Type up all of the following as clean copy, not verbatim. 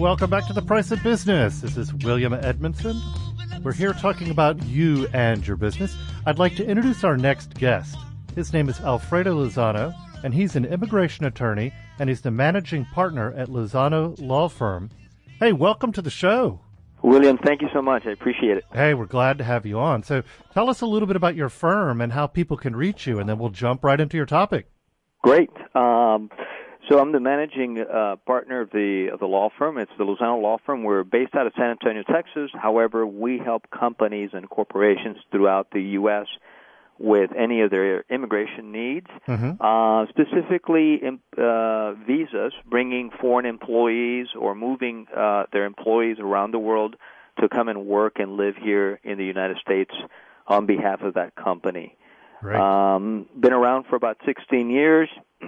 Welcome back to The Price of Business. This is William Edmondson. We're here talking about you and your business. I'd like to introduce our next guest. His name is Alfredo Lozano, and he's an immigration attorney, and he's the managing partner at Lozano Law Firm. Hey, welcome to the show. William, thank you so much. I appreciate it. Hey, we're glad to have you on. So tell us a little bit about your firm and how people can reach you, and then we'll jump right into your topic. Great. So I'm the managing partner of the law firm. It's the Lozano Law Firm. We're based out of San Antonio, Texas. However, we help companies and corporations throughout the U.S. with any of their immigration needs, specifically visas, bringing foreign employees or moving their employees around the world to come and work and live here in the United States on behalf of that company. Great. Been around for about 16 years,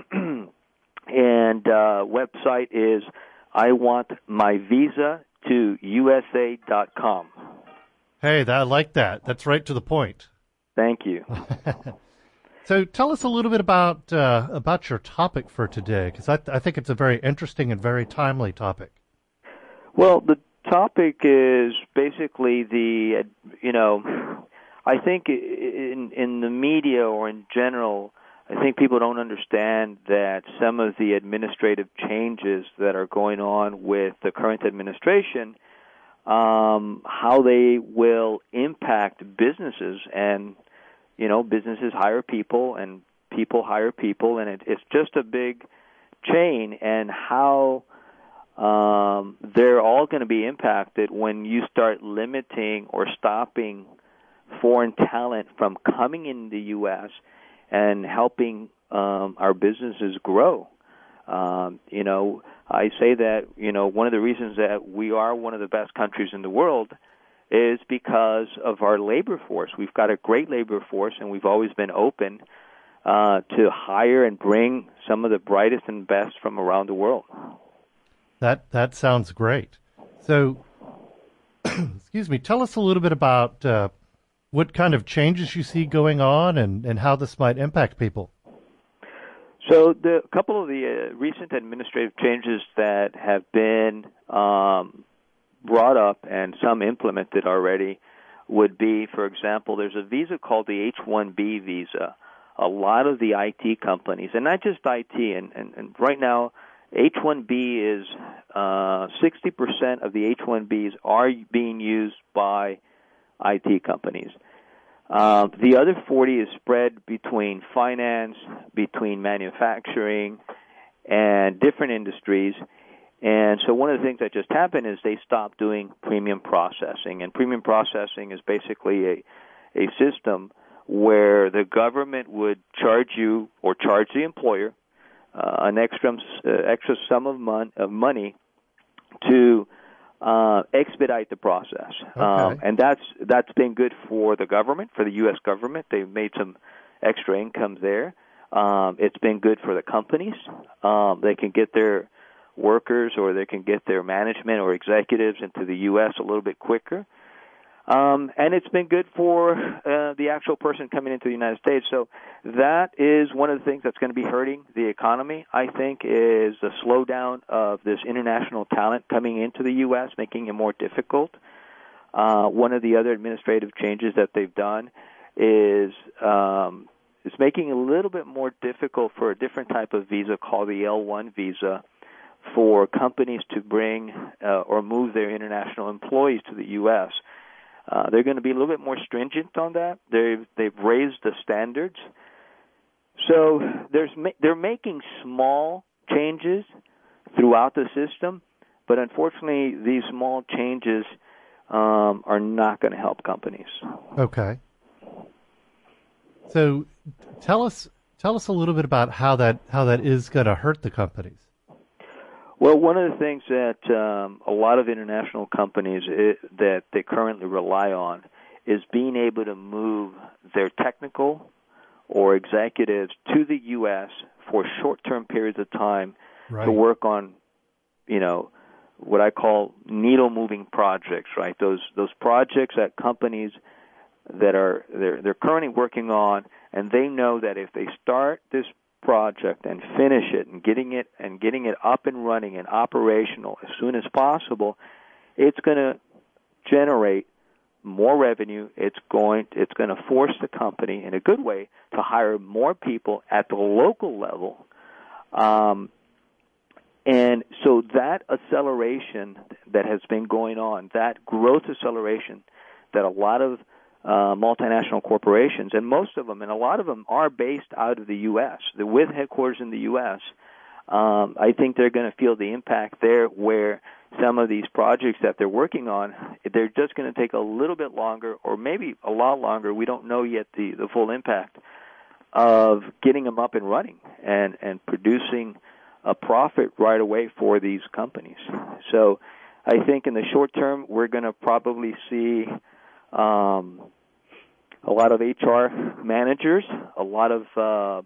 and website is iwantmyvisa2usa.com. Hey, I like that. That's right to the point. Thank you. So tell us a little bit about your topic for today, because I think it's a very interesting and very timely topic. Well, the topic is basically I think in the media or in general, I think people don't understand that some of the administrative changes that are going on with the current administration, how they will impact businesses, and businesses hire people and people hire people, and it's just a big chain, and how they're all going to be impacted when you start limiting or stopping foreign talent from coming in the U.S. and helping our businesses grow. I say that, one of the reasons that we are one of the best countries in the world is because of our labor force. We've got a great labor force, and we've always been open to hire and bring some of the brightest and best from around the world. That sounds great. So, excuse me, tell us a little bit about what kind of changes you see going on and how this might impact people. So a couple of the recent administrative changes that have been brought up and some implemented already would be, for example, there's a visa called the H-1B visa. A lot of the IT companies, and not just IT, and right now H-1B is 60% of the H-1Bs are being used by IT companies. The other 40 is spread between finance, between manufacturing, and different industries. And so one of the things that just happened is they stopped doing premium processing. And premium processing is basically a system where the government would charge you or charge the employer an extra sum of money to expedite the process. Okay. And that's been good for the government, for the U.S. government. They've made some extra income there. It's been good for the companies. They can get their workers or they can get their management or executives into the U.S. a little bit quicker. And it's been good for the actual person coming into the United States. So that is one of the things that's going to be hurting the economy, I think, is the slowdown of this international talent coming into the U.S., making it more difficult. One of the other administrative changes that they've done is making it a little bit more difficult for a different type of visa called the L-1 visa for companies to bring or move their international employees to the U.S. They're going to be a little bit more stringent on that. They've raised the standards. So they're making small changes throughout the system, but unfortunately these small changes are not going to help companies. Okay. So tell us a little bit about how that is going to hurt the companies. Well, one of the things that a lot of international companies that they currently rely on is being able to move their technical or executives to the U.S. for short-term periods of time to work on, what I call needle-moving projects, right? Those projects that companies that they're currently working on, and they know that if they start this project and finish it and getting it up and running and operational as soon as possible, it's going to generate more revenue. It's going to force the company in a good way to hire more people at the local level. And so that acceleration that has been going on, that growth acceleration that a lot of multinational corporations, and most of them, and a lot of them are based out of the U.S., with headquarters in the U.S., I think they're going to feel the impact there, where some of these projects that they're working on, they're just going to take a little bit longer, or maybe a lot longer. We don't know yet the full impact of getting them up and running and producing a profit right away for these companies. So I think in the short term, we're going to probably see a lot of HR managers, a lot of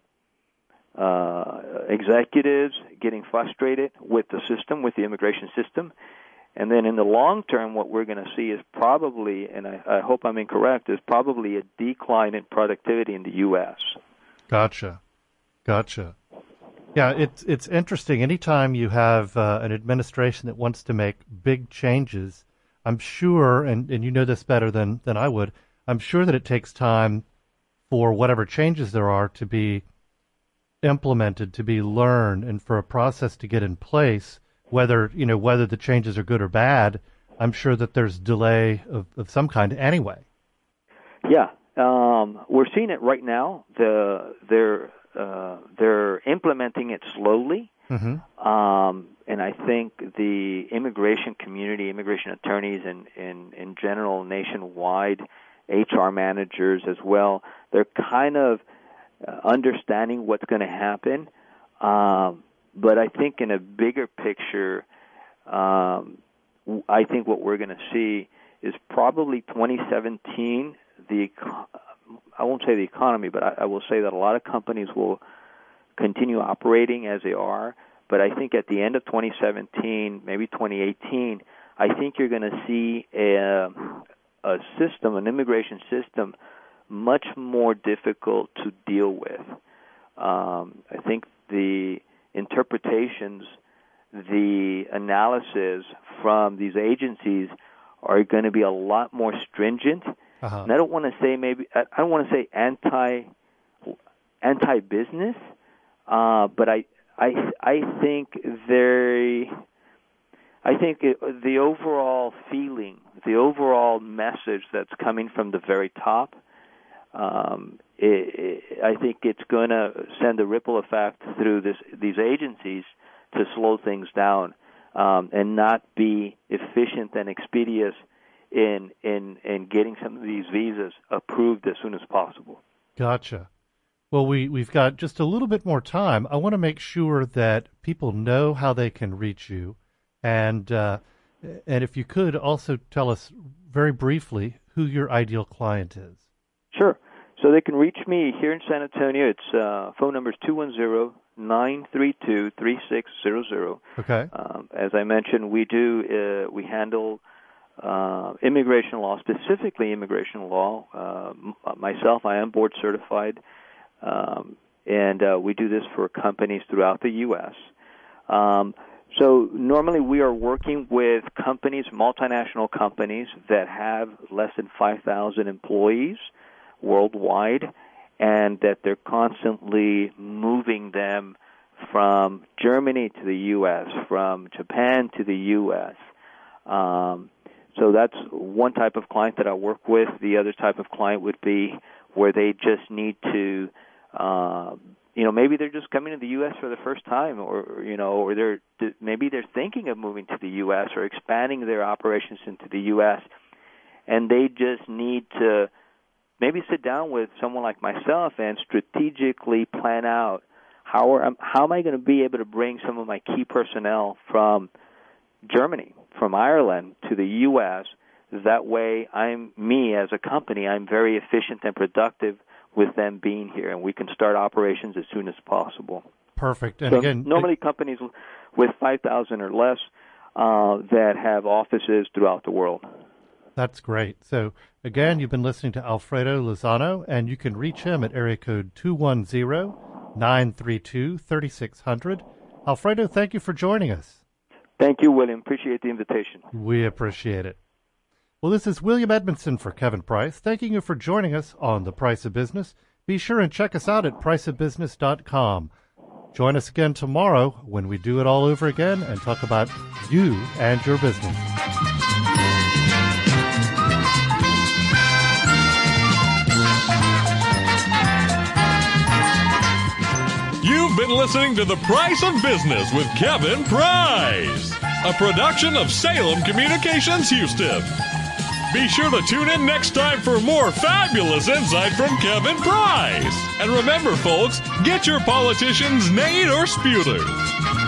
executives getting frustrated with the system, with the immigration system. And then in the long term, what we're going to see is probably, and I hope I'm incorrect, is probably a decline in productivity in the U.S. Gotcha. Yeah, it's interesting. Anytime you have an administration that wants to make big changes, I'm sure, and you know this better than I would, I'm sure that it takes time for whatever changes there are to be implemented, to be learned, and for a process to get in place, whether the changes are good or bad. I'm sure that there's delay of some kind anyway. Yeah. We're seeing it right now. They're implementing it slowly. Mm-hmm. And I think the immigration community, immigration attorneys, and in general nationwide, HR managers as well, they're kind of understanding what's going to happen. But I think in a bigger picture, I think what we're going to see is probably 2017, I won't say the economy, but I will say that a lot of companies will continue operating as they are. But I think at the end of 2017, maybe 2018, I think you're going to see a system, an immigration system, much more difficult to deal with. I think the interpretations, the analysis from these agencies are going to be a lot more stringent. Uh-huh. And I don't want to say anti-business, but I think the overall feeling, the overall message that's coming from the very top, I think it's going to send a ripple effect through these agencies to slow things down and not be efficient and expeditious in getting some of these visas approved as soon as possible. Gotcha. Well, we've got just a little bit more time. I want to make sure that people know how they can reach you, and if you could also tell us very briefly who your ideal client is. Sure. So they can reach me here in San Antonio. It's phone number is 210-932-3600. Okay. As I mentioned, we handle immigration law, specifically immigration law. Myself, I am board certified, and we do this for companies throughout the U.S. So normally we are working with companies, multinational companies that have less than 5,000 employees worldwide, and that they're constantly moving them from Germany to the U.S., from Japan to the U.S. So that's one type of client that I work with. The other type of client would be where they just need to, maybe they're just coming to the U.S. for the first time, or maybe they're thinking of moving to the U.S. or expanding their operations into the U.S., and they just need to maybe sit down with someone like myself and strategically plan out how am I going to be able to bring some of my key personnel from Germany, from Ireland to the U.S. That way, me as a company, I'm very efficient and productive with them being here, and we can start operations as soon as possible. Perfect. And so again, normally companies with 5,000 or less that have offices throughout the world. That's great. So again, you've been listening to Alfredo Lozano, and you can reach him at area code 210 932-3600. Alfredo, thank you for joining us. Thank you, William. Appreciate the invitation. We appreciate it. Well, this is William Edmondson for Kevin Price, thanking you for joining us on The Price of Business. Be sure and check us out at priceofbusiness.com. Join us again tomorrow when we do it all over again and talk about you and your business. You've been listening to The Price of Business with Kevin Price, a production of Salem Communications Houston. Be sure to tune in next time for more fabulous insight from Kevin Price. And remember, folks, get your politicians nayed or spewed.